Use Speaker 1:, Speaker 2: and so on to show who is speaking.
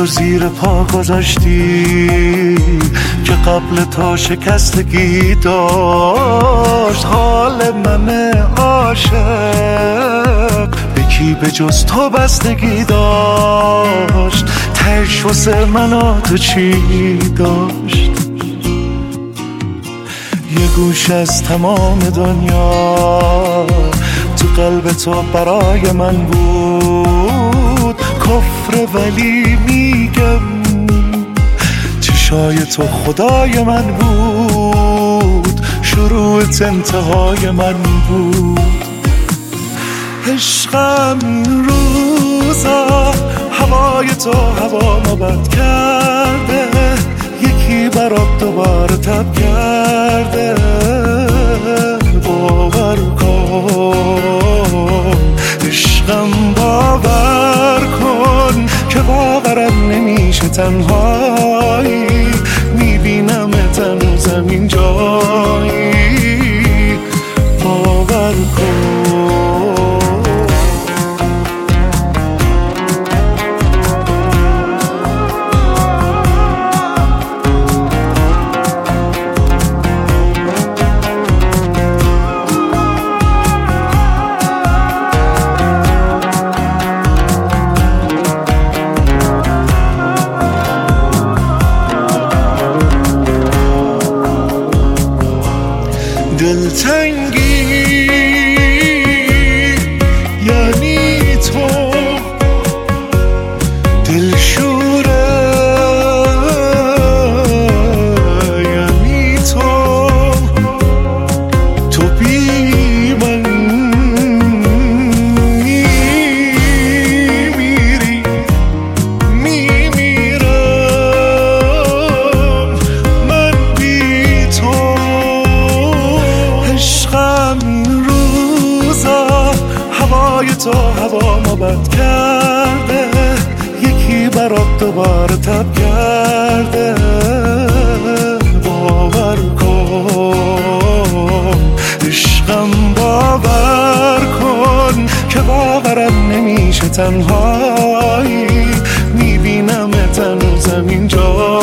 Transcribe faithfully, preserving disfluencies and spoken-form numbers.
Speaker 1: و زیر پا گذاشتی که قبل تا شکستگی داشت حال من عاشق به کی به جز تو بستگی داشت. تهش واسه من و تو چی داشت؟ یه گوش از تمام دنیا تو قلب تو برای من بود کفر، ولی میگم چشای تو خدای من بود، شروعت انتهای من بود. عشقم این روزا هوای تو هوا ما بد کرده، یکی برات دوباره تب کرده. باور کن عشقم، باور کن که باورم نمیشه تنهایی میبینم هنوزم این جایی. باور کن دلتنگی یعنی تو، دلشوره یعنی تو، تو بی من میمیری میمیرم من بی تو. عشقم این روزا هوای تو هوا ما بد کرده، یکی برات دوباره تب کرده. باور کن عشقم، باور کن که باورم نمیشه تنهایی میبینم هنوزم اینجا.